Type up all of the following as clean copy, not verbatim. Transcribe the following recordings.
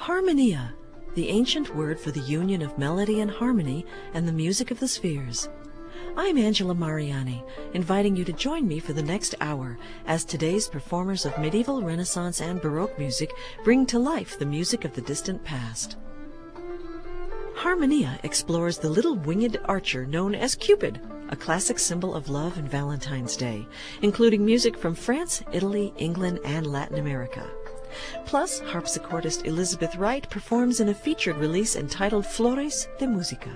Harmonia, the ancient word for the union of melody and harmony and the music of the spheres. I'm Angela Mariani, inviting you to join me for the next hour as today's performers of medieval, Renaissance, and Baroque music bring to life the music of the distant past. Harmonia explores the little winged archer known as Cupid, a classic symbol of love and Valentine's Day, including music from France, Italy, England, and Latin America. Plus, harpsichordist Elizabeth Wright performs in a featured release entitled Flores de Música.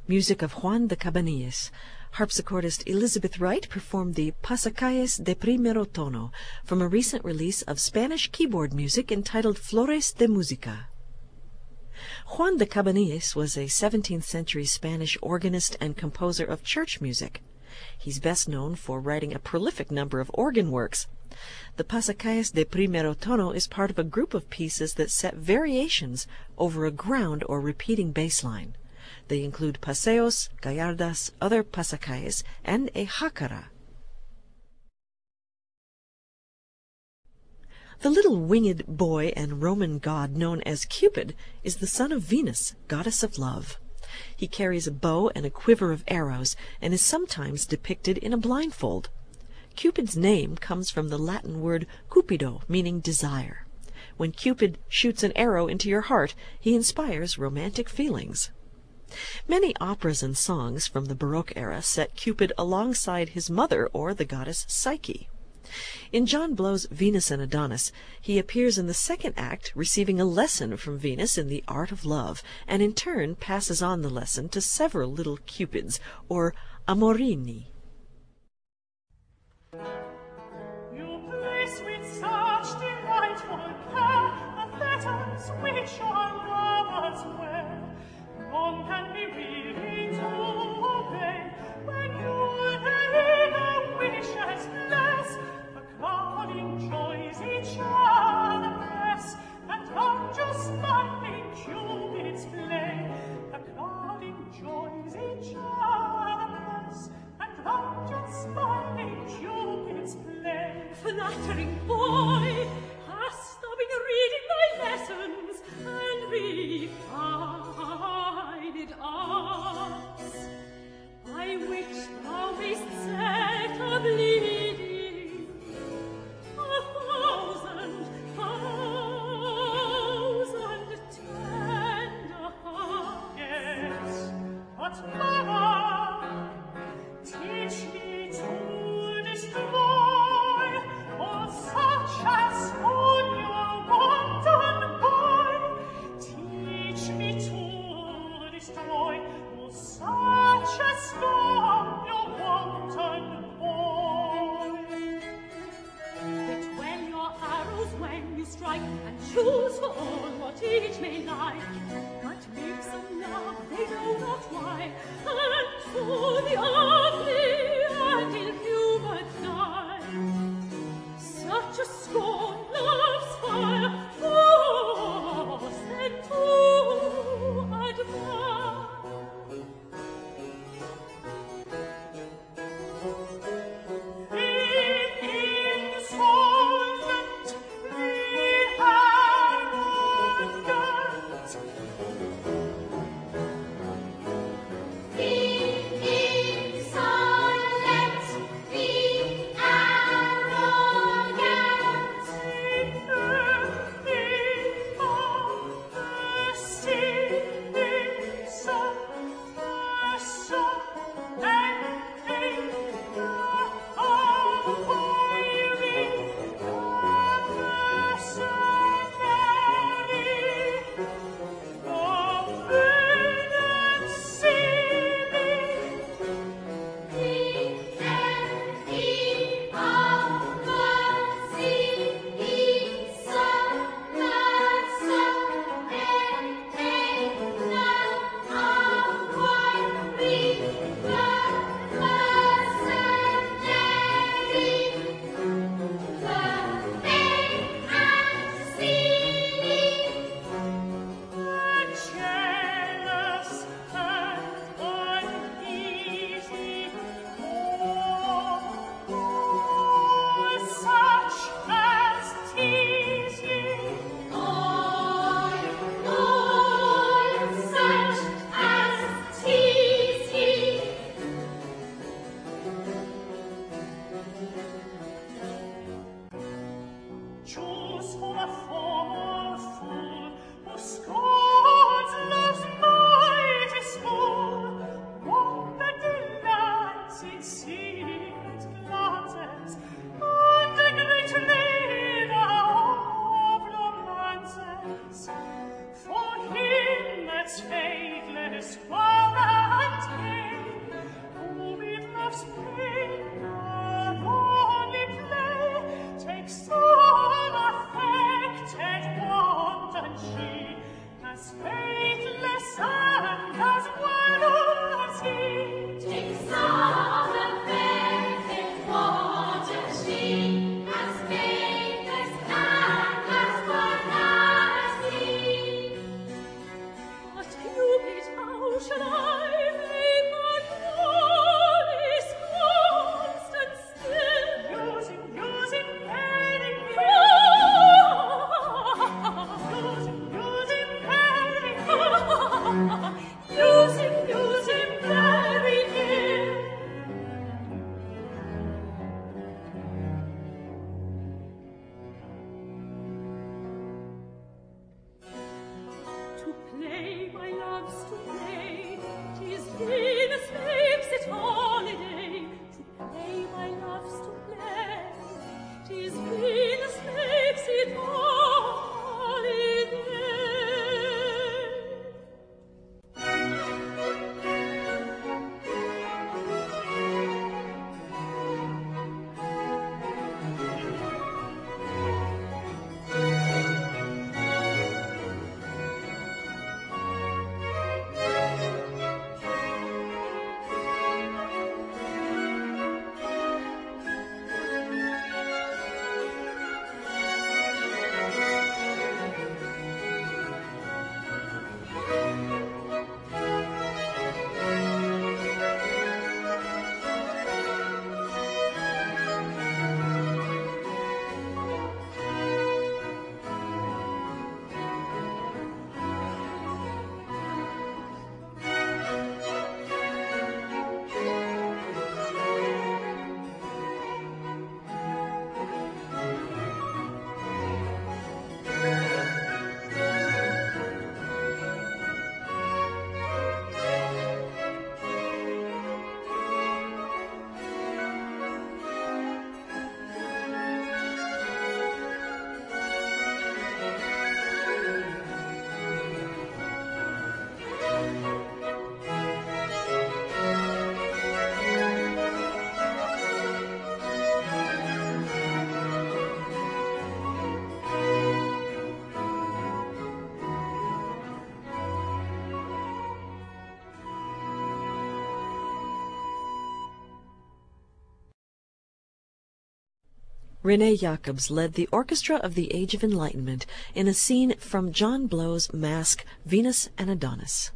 music of Juan de Cabanilles. Harpsichordist Elizabeth Wright performed the Pasacalles de Primero Tono from a recent release of Spanish keyboard music entitled Flores de Música. Juan de Cabanilles was a 17th century Spanish organist and composer of church music. He's best known for writing a prolific number of organ works. The Pasacalles de Primero Tono is part of a group of pieces that set variations over a ground or repeating bass line. They include paseos, gallardas, other pasacalles, and a jácara. The little winged boy and Roman god known as Cupid is the son of Venus, goddess of love. He carries a bow and a quiver of arrows and is sometimes depicted in a blindfold. Cupid's name comes from the Latin word cupido, meaning desire. When Cupid shoots an arrow into your heart, he inspires romantic feelings. Many operas and songs from the Baroque era set Cupid alongside his mother or the goddess Psyche. In John Blow's Venus and Adonis, he appears in the second act receiving a lesson from Venus in the art of love, and in turn passes on the lesson to several little Cupids, or amorini. You place with such delightful care the fetters which our lovers wear. None can be willing to obey when you their eager wishes bless. The crowd enjoys each other press, and come just smiling Cupid's play. The crowd enjoys each other press, and come just smiling Cupid's play. Flattering boy, hast thou been reading thy lessons and refined arts, by which thou mayst set a bleeding 1,000 tender hearts? Yes, but mother, teach me to destroy all such as on your wanton boy. Teach me to destroy all such as on your wanton boy. Between your arrows when you strike, and choose for all what each may like, but make some love they know not why, and to the ugly and inhuman die. Such a scorn love's fire was sent to admire. In insolent we arrogant, In insolent 'tis Venus makes it all in René Jacobs led the Orchestra of the Age of Enlightenment in a scene from John Blow's masque Venus and Adonis.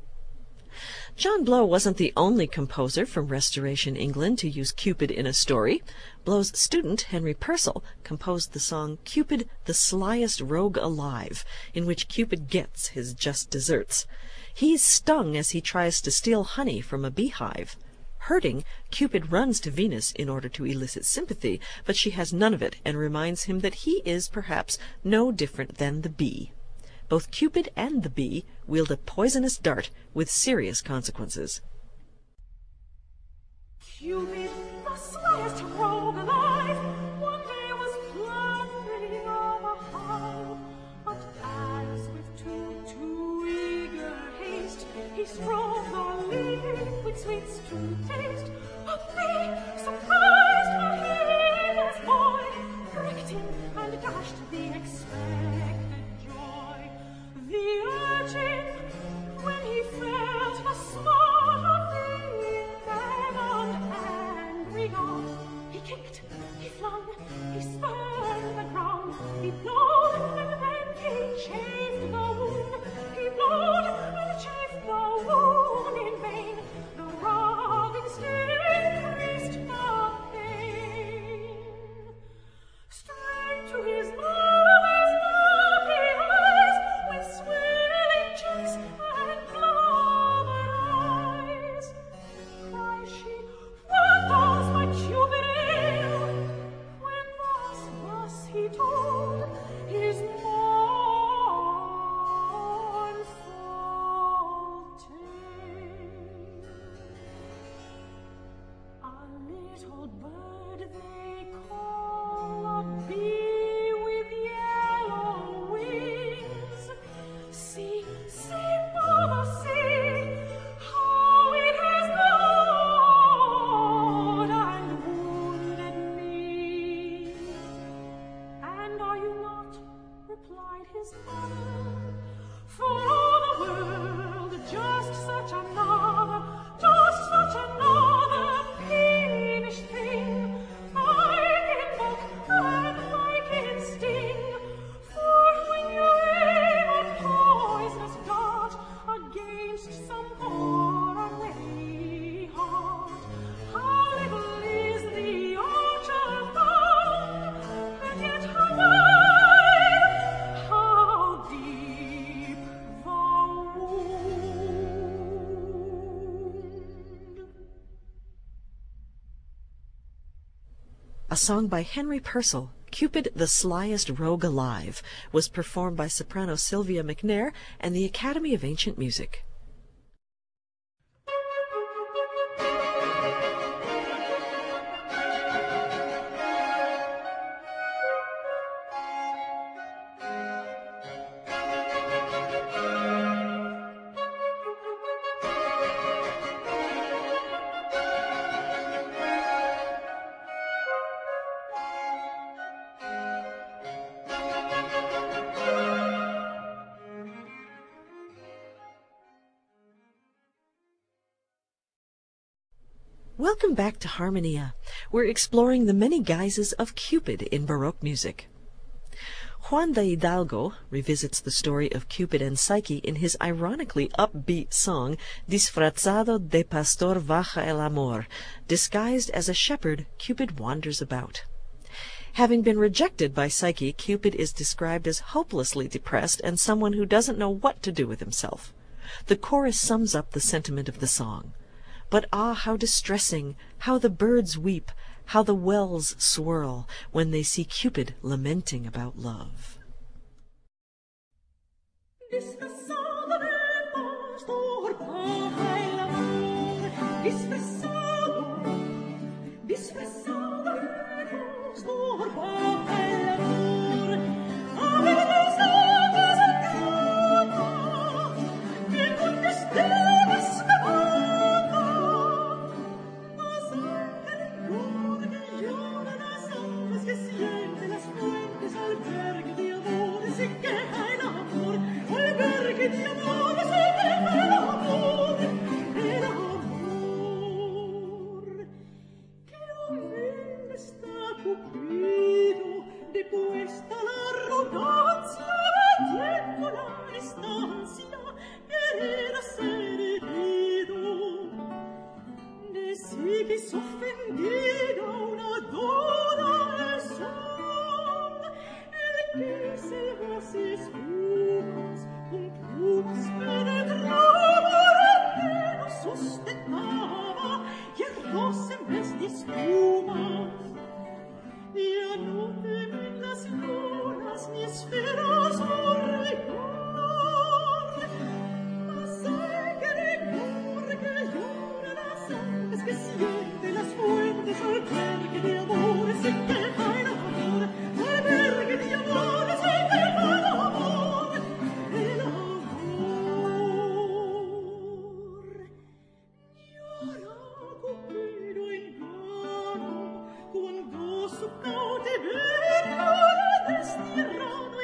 John Blow wasn't the only composer from Restoration England to use Cupid in a story. Blow's student, Henry Purcell, composed the song Cupid, the Slyest Rogue Alive, in which Cupid gets his just deserts. He's stung as he tries to steal honey from a beehive. Hurting, Cupid runs to Venus in order to elicit sympathy, but she has none of it and reminds him that he is perhaps no different than the bee. Both Cupid and the bee wield a poisonous dart with serious consequences. Cupid, the slyest rogue alive, one day was plundering of a hive. But as with too eager haste, he strove the liquid sweets to taste, a bee, surprised for heedless boy, pricked him and dashed the expected joy. The urchin, when he felt the smart of the envenomed angry god, he kicked, he flung, he spurned the ground, he blowed and then he chafed the wound, he blowed and chafed the wound in vain. The rubbing still increased the pain. Straight to his mother's happy eyes, with swelling cheeks and clover eyes, cries she, "What does my Cupid ill?" When thus he told his mournful tale. A little bird they call a bee with yellow wings. See, see, mother, see, how it has gnawed and wounded me. And are you not, replied his mother, for all the world just such another peevish thing, like in bulk and like in sting. For when you aim a poisonous dart against some poor unready heart, how little is the archer found, and yet how wide, how deep the wound. A song by Henry Purcell, Cupid, the Slyest Rogue Alive, was performed by soprano Sylvia McNair and the Academy of Ancient Music. Welcome back to Harmonia. We're exploring the many guises of Cupid in Baroque music. Juan de Hidalgo revisits the story of Cupid and Psyche in his ironically upbeat song Disfrazado de pastor vaga el amor. Disguised as a shepherd, Cupid wanders about. Having been rejected by Psyche, Cupid is described as hopelessly depressed and someone who doesn't know what to do with himself. The chorus sums up the sentiment of the song. But ah, how distressing, how the birds weep, how the wells swirl when they see Cupid lamenting about love. Disfrazado de pastor vaga el amor, disfrazado de pastor vaga el amor. Abre los ojos y canta, que con destellos me mata. Mas ángel que llora las almas, que siente las fuentes, albergue de amores y queja el amor. Albergue de amores y queja el amor. El amor. Que humilde está Cupido, depuesta la arrogancia, batiendo la distancia, querer ser herido. De sí que es ofendida una adoración, el que se las espumas con plumas penetraba, el que nos sustentaba y arroz en vez de espumas. Ya no temen las lunas ni esferas por rigor, mas hay que rigor que llora las almas, que siente las fuentes, albergue de amores y queja el amor, albergue de amores y queja el amor, el amor. Llora Cupido en vano, cuando su cautiverio destierrado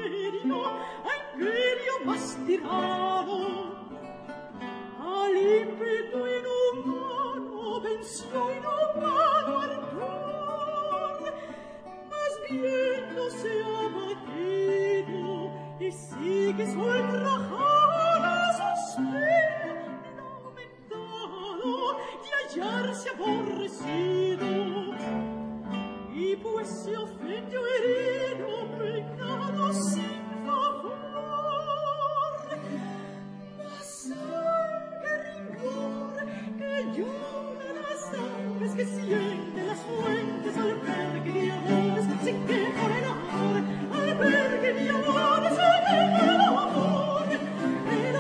imperio más tirano, al ímpetu inhumano venció inhumano ardor, mas viéndose abatido y sigue su ultrajada sospira lamentado de hallarse aborrecido. Y pues se ofendió herido, pecado sin favor. Mas sangre rigor que llora las almas, que siente las fuentes, albergue de amores, se queja el amor, albergue de amores, se queja el amor, el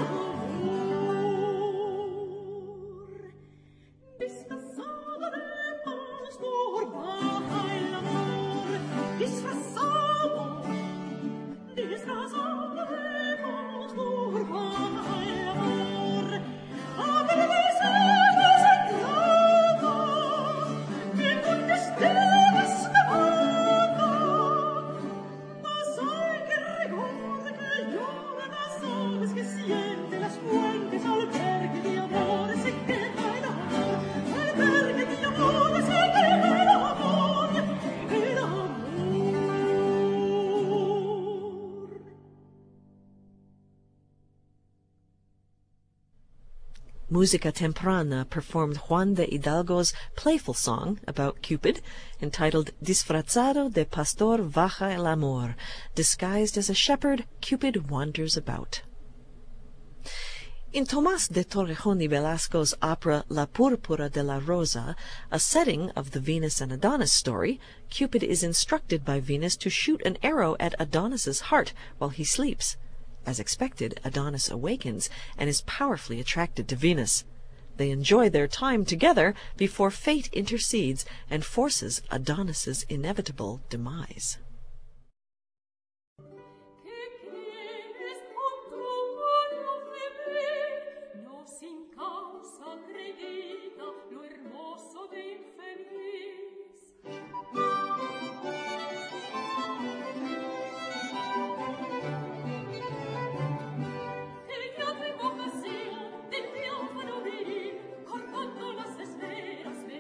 amor. Disfrazado de pastor vaga el amor, disfrazado de pastor vaga el amor. Abre los ojos y canta, que con destellos me mata. Mas hay que rigor que llora las almas, que siente las fuentes, albergue de amores y queja el amor, albergue de amores y queja el amor, el amor. Musica Temprana performed Juan de Hidalgo's playful song about Cupid, entitled Disfrazado de pastor vaga el amor. Disguised as a shepherd, Cupid wanders about. In Tomás de Torrejón y Velasco's opera La Púrpura de la Rosa, a setting of the Venus and Adonis story, Cupid is instructed by Venus to shoot an arrow at Adonis's heart while he sleeps. As expected, Adonis awakens and is powerfully attracted to Venus. They enjoy their time together before fate intercedes and forces Adonis's inevitable demise. Del triunfo no vi, cortando las esferas,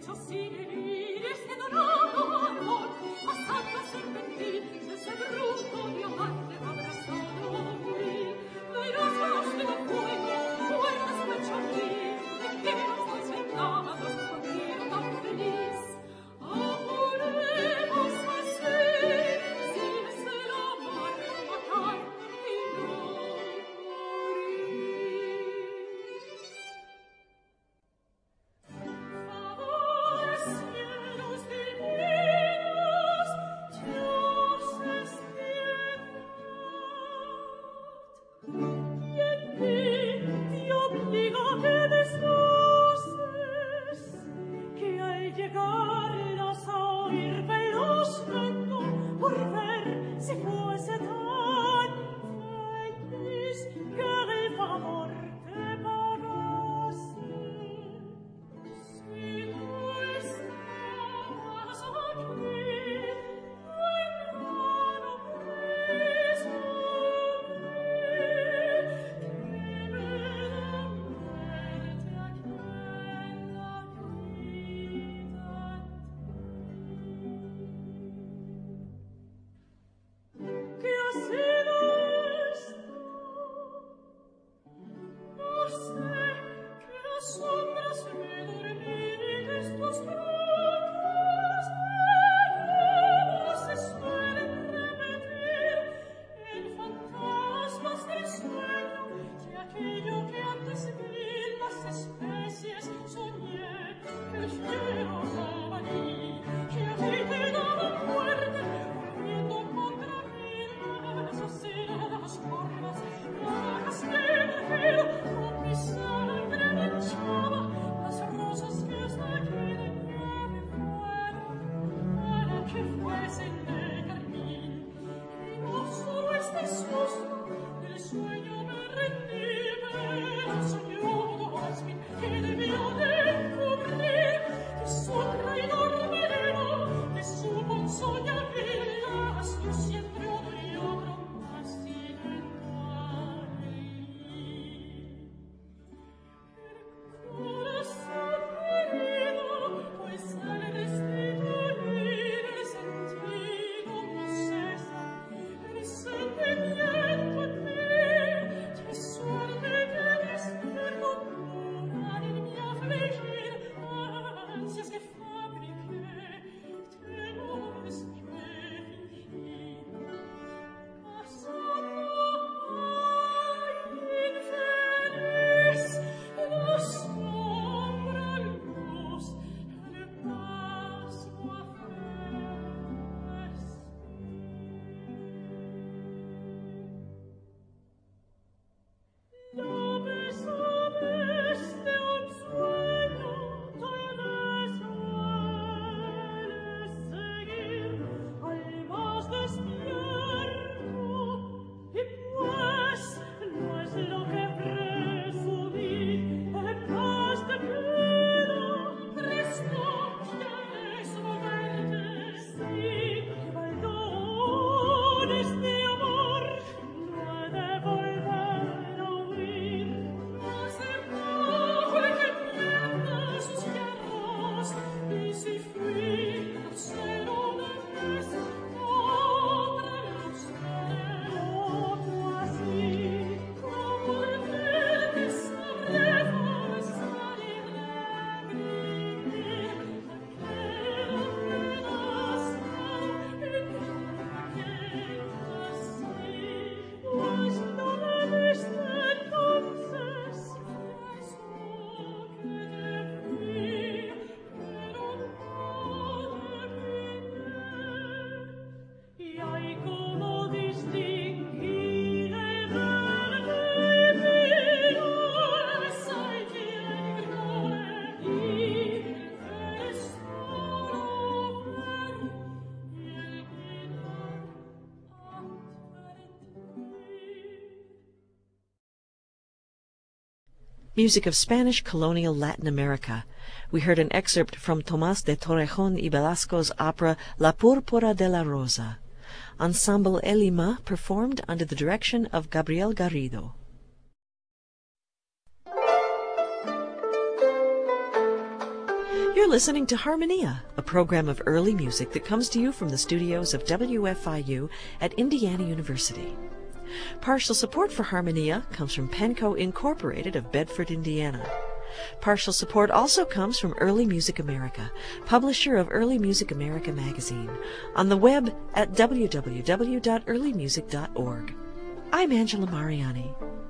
Music of Spanish colonial Latin America. We heard an excerpt from Tomás de Torrejón y Velasco's opera La Púrpura de la Rosa. Ensemble Elima performed under the direction of Gabriel Garrido. You're listening to Harmonia, a program of early music that comes to you from the studios of WFIU at Indiana University. Partial support for Harmonia comes from Penco Incorporated of Bedford, Indiana. Partial support also comes from Early Music America, publisher of Early Music America magazine, on the web at www.earlymusic.org. I'm Angela Mariani.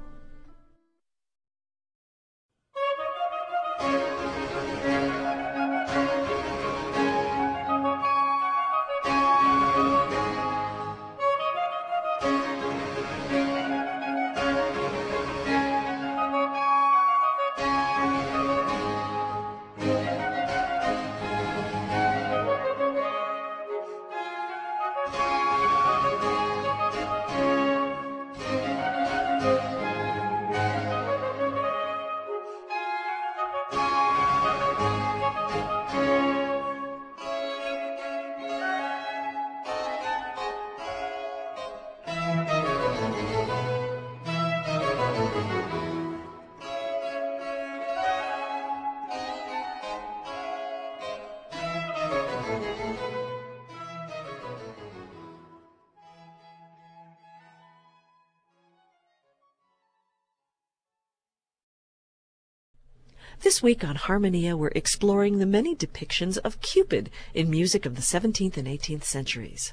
This week on Harmonia, we're exploring the many depictions of Cupid in music of the 17th and 18th centuries.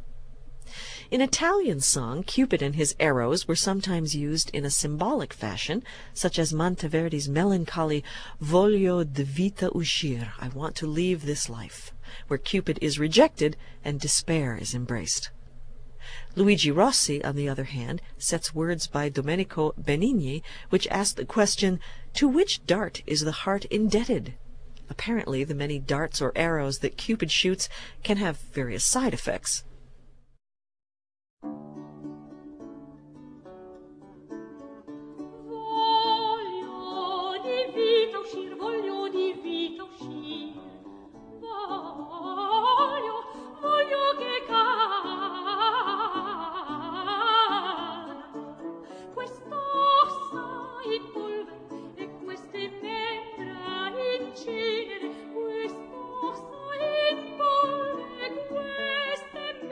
In Italian song, Cupid and his arrows were sometimes used in a symbolic fashion, such as Monteverdi's melancholy Voglio di vita uscir, I want to leave this life, where Cupid is rejected and despair is embraced. Luigi Rossi, on the other hand, sets words by Domenico Benigni, which ask the question, to which dart is the heart indebted? Apparently, the many darts or arrows that Cupid shoots can have various side effects. Queste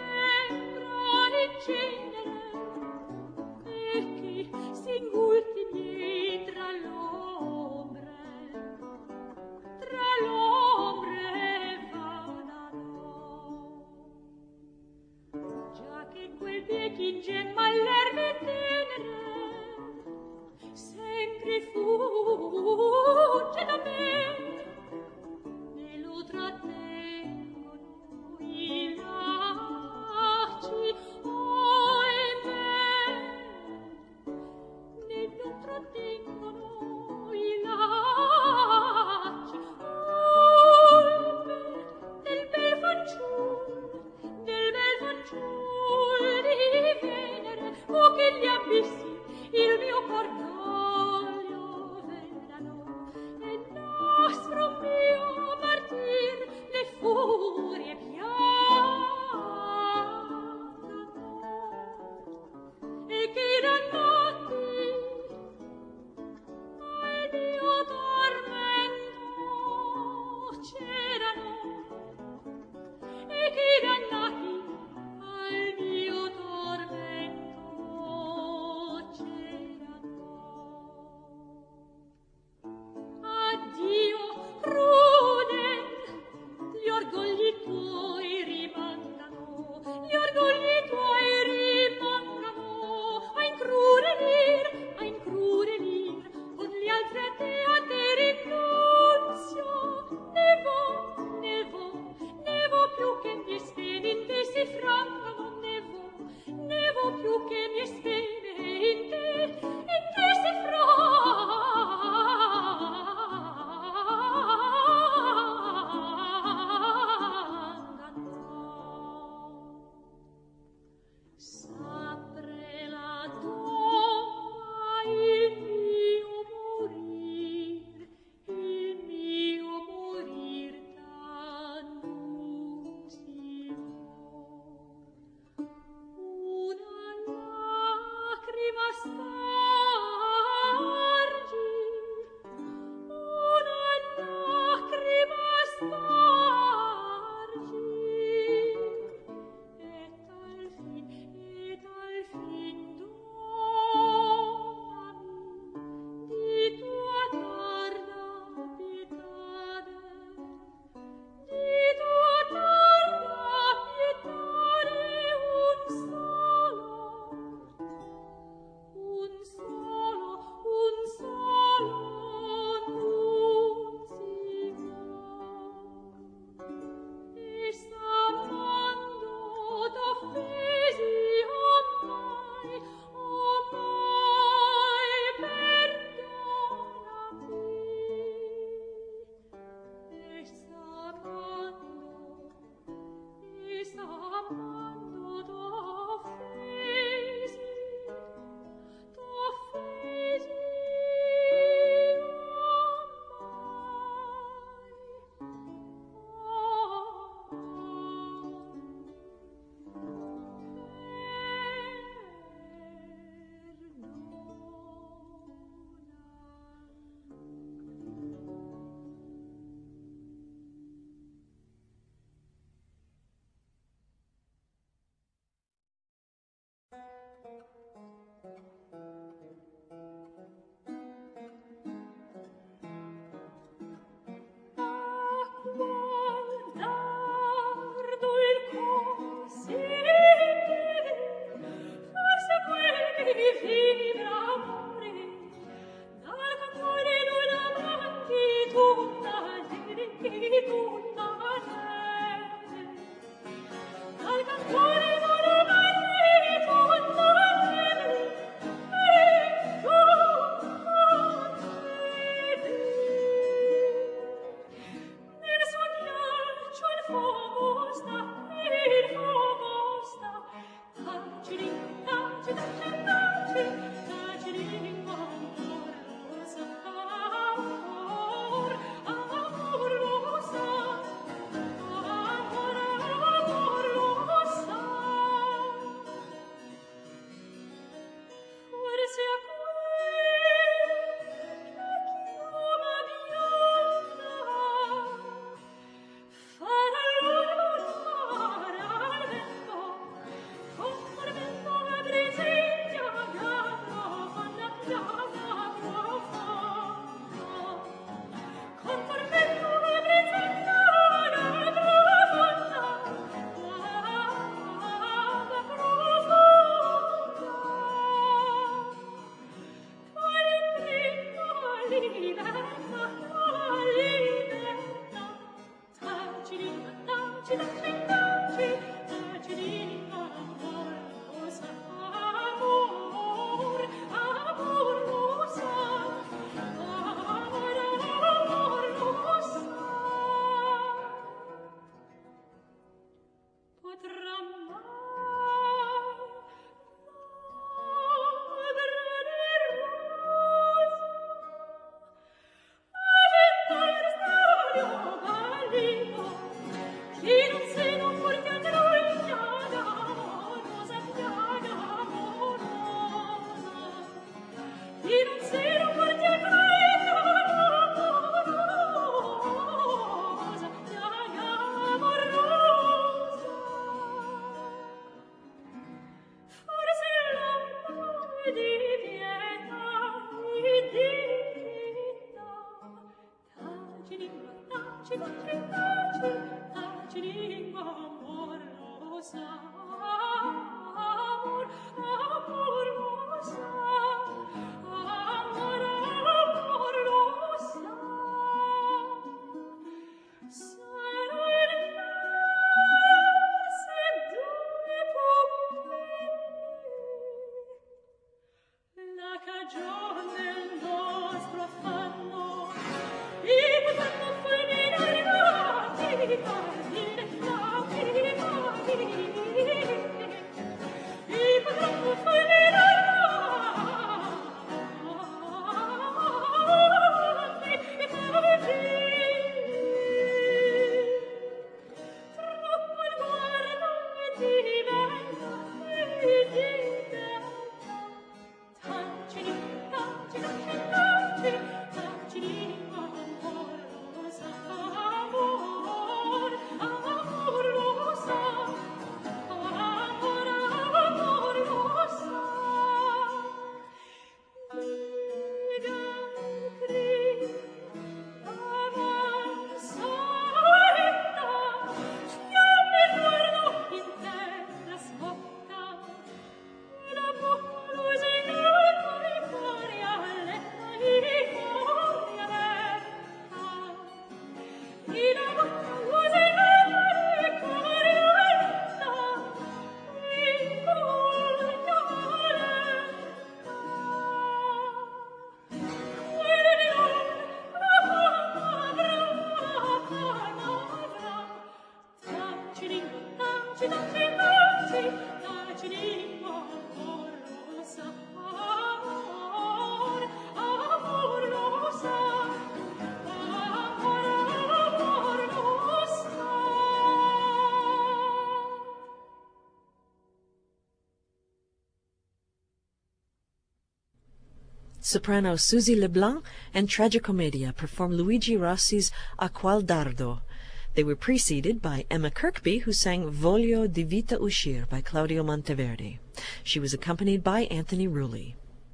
Soprano Susie Leblanc and Tragicomedia performed Luigi Rossi's A Qual Dardo. They were preceded by Emma Kirkby, who sang Voglio di vita uscir by Claudio Monteverdi. She was accompanied by Anthony Rulli.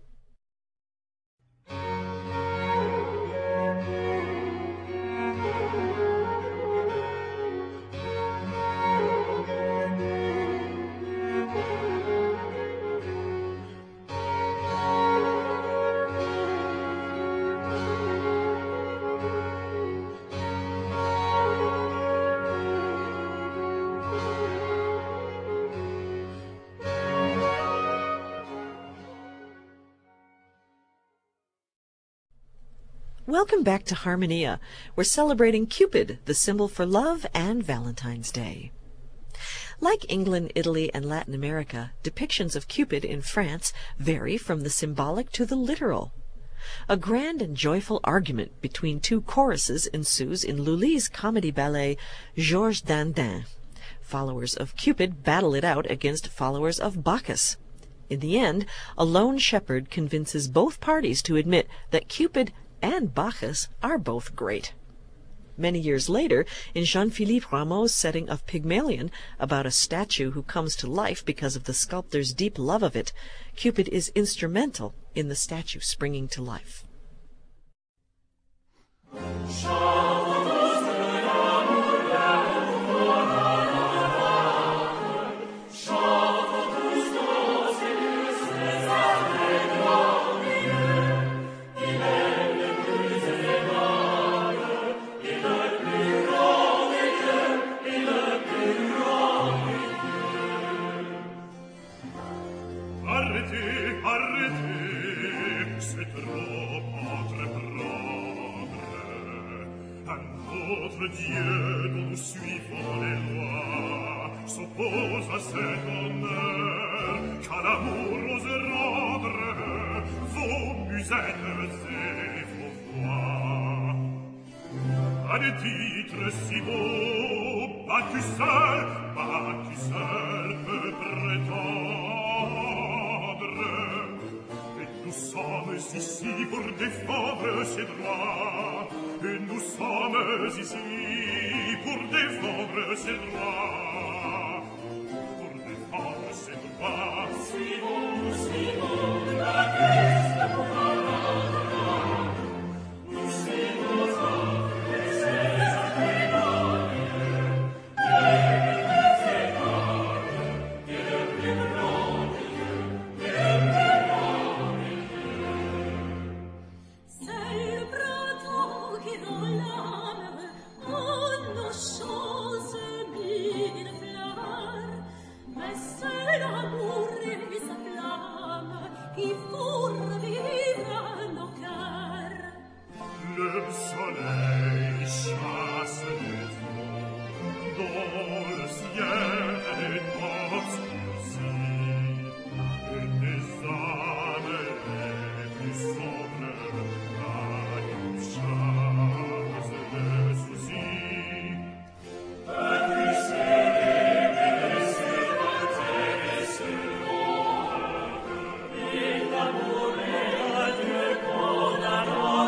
Welcome back to Harmonia. We're celebrating Cupid, the symbol for love and Valentine's Day. Like England, Italy, and Latin America, depictions of Cupid in France vary from the symbolic to the literal. A grand and joyful argument between two choruses ensues in Lully's comedy ballet Georges Dandin. Followers of Cupid battle it out against followers of Bacchus. In the end, a lone shepherd convinces both parties to admit that Cupid and Bacchus are both great. Many years later, in Jean-Philippe Rameau's setting of Pygmalion, about a statue who comes to life because of the sculptor's deep love of it, Cupid is instrumental in the statue springing to life. c'est trop entreprendre. Un autre Dieu dont nous suivons les lois s'oppose à cet honneur qu'à l'amour ose rendre vos musettes et vos voix. À des titres si beaux, pas tu seul peut prétendre. Et nous sommes ici pour défendre ses droits. Et nous sommes ici pour défendre ses droits. Pour défendre ses droits. Suivons, la Christ pour nous suivons le soleil chasse les eaux dans le ciel est obscurci et les âmes les plus sombres une chasse les soucis. Vaincu célébrer sur la terre et sur l'ombre et l'amour et la Dieu qu'on adore.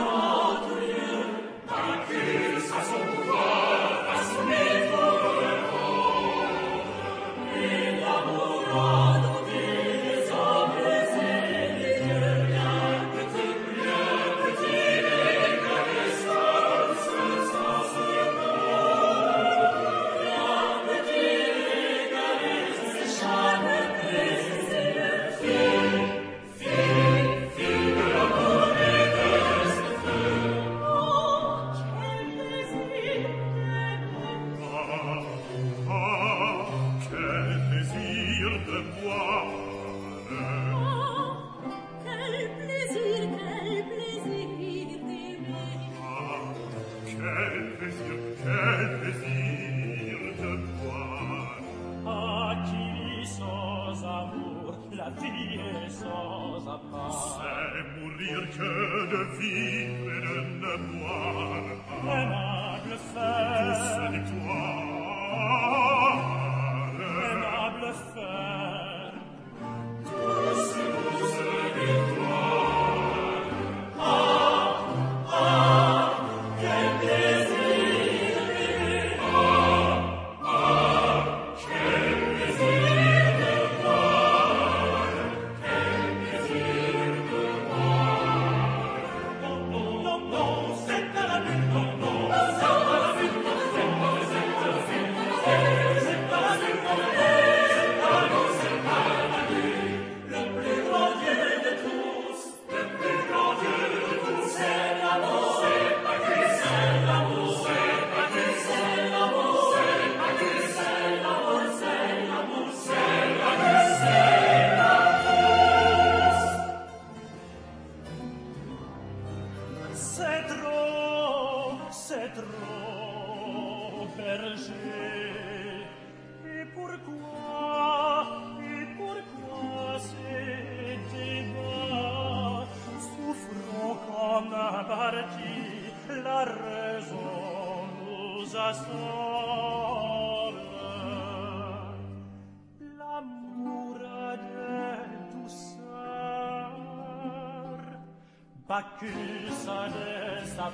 Bacchus a de sa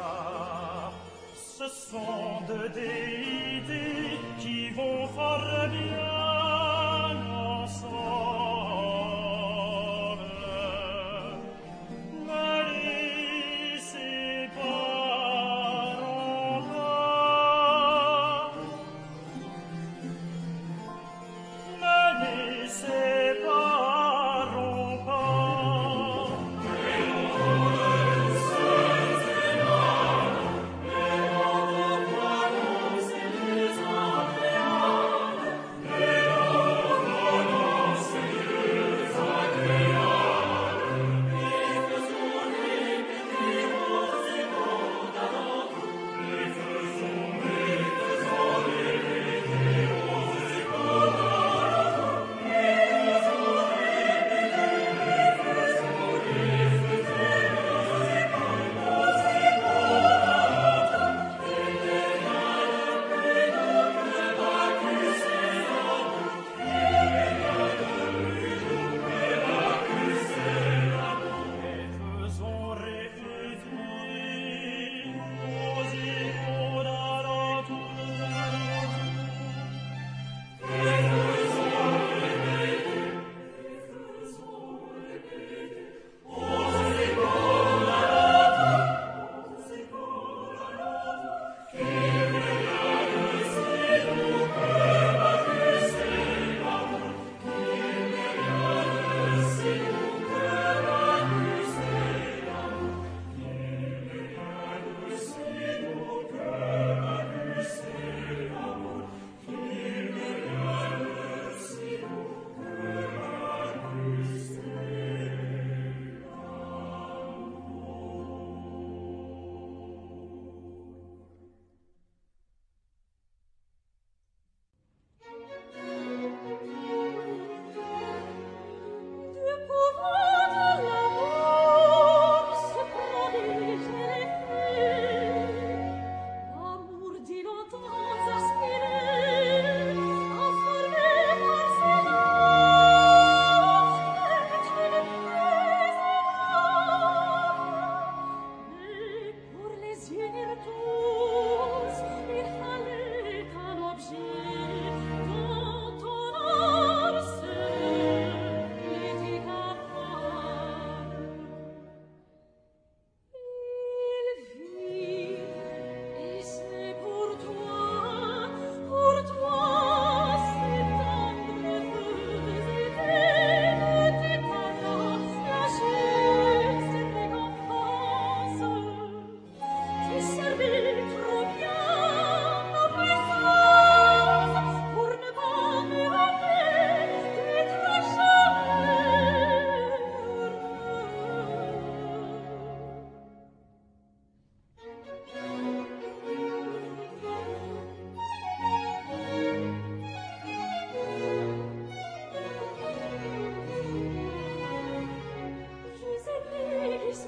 part, ce sont deux déités qui vont fort bien ensemble. Ne les séparons pas, ne les séparons pas. Yeah.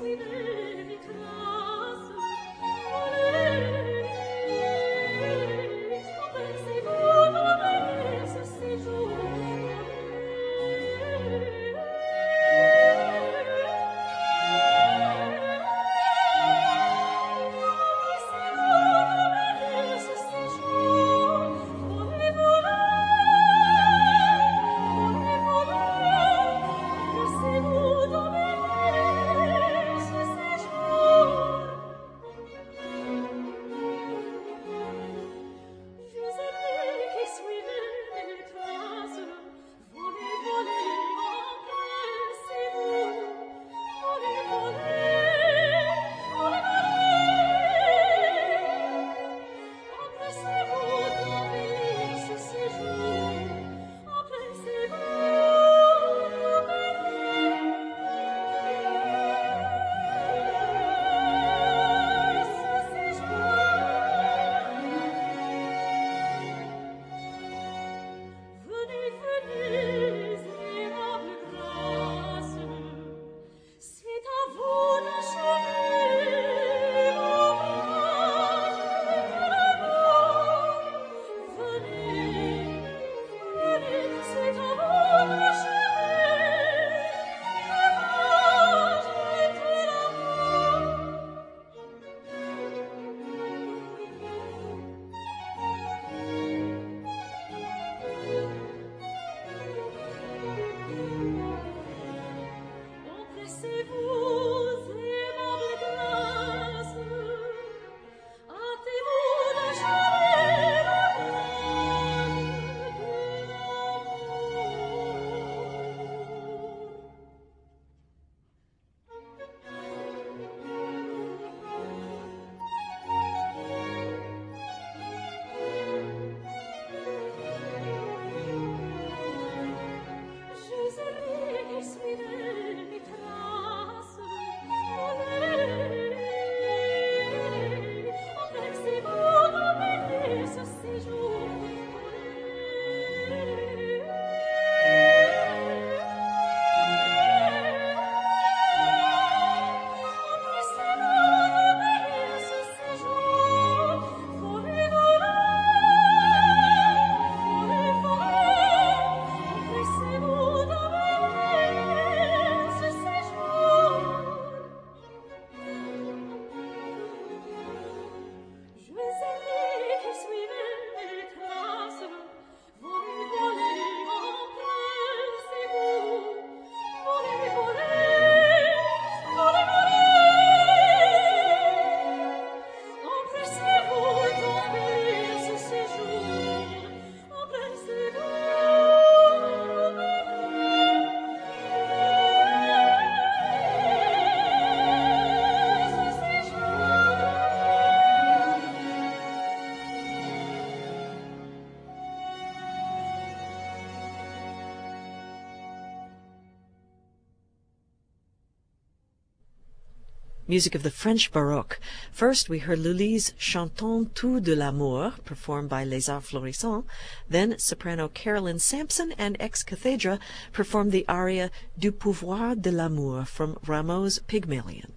music of the French Baroque. First, we heard Lully's Chantons tout de l'amour, performed by Les Arts Florissants. Then, soprano Carolyn Sampson and ex cathedra performed the aria Du pouvoir de l'amour from Rameau's Pygmalion.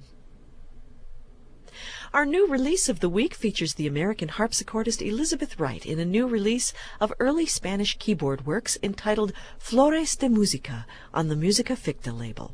Our new release of the week features the American harpsichordist Elizabeth Wright in a new release of early Spanish keyboard works entitled Flores de Música on the Musica Ficta label.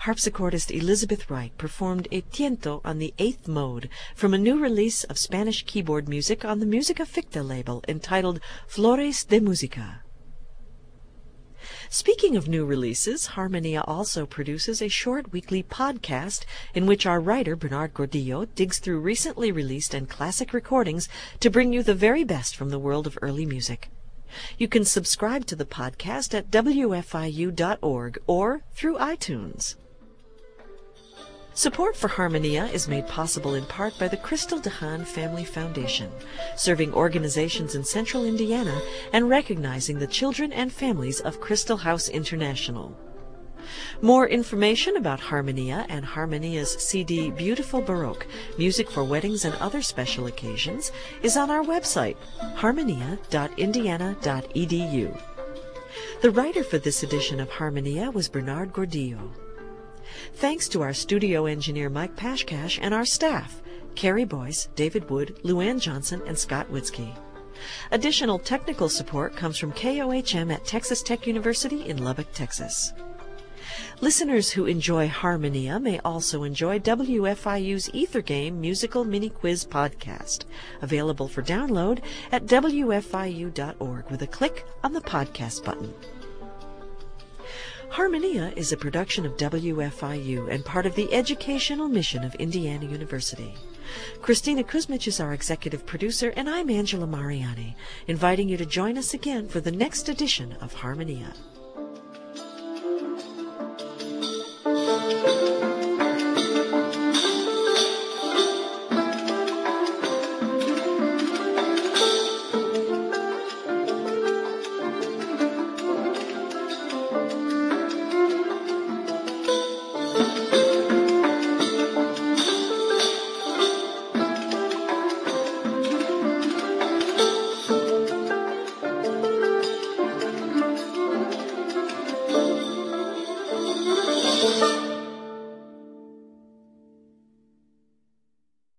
Harpsichordist Elizabeth Wright performed a tiento on the 8th mode from a new release of Spanish keyboard music on the Musica Ficta label entitled Flores de Musica. Speaking of new releases, Harmonia also produces a short weekly podcast in which our writer, Bernard Gordillo, digs through recently released and classic recordings to bring you the very best from the world of early music. You can subscribe to the podcast at wfiu.org or through iTunes. Support for Harmonia is made possible in part by the Crystal DeHaan Family Foundation, serving organizations in central Indiana and recognizing the children and families of Crystal House International. More information about Harmonia and Harmonia's CD Beautiful Baroque, Music for Weddings and Other Special Occasions, is on our website, harmonia.indiana.edu. The writer for this edition of Harmonia was Bernard Gordillo. Thanks to our studio engineer Mike Pashkash and our staff, Carrie Boyce, David Wood, Luann Johnson, and Scott Witzke. Additional technical support comes from KOHM at Texas Tech University in Lubbock, Texas. Listeners who enjoy Harmonia may also enjoy WFIU's Ether Game Musical Mini Quiz podcast, available for download at wfiu.org with a click on the podcast button. Harmonia is a production of WFIU and part of the educational mission of Indiana University. Christina Kuzmich is our executive producer, and I'm Angela Mariani, inviting you to join us again for the next edition of Harmonia.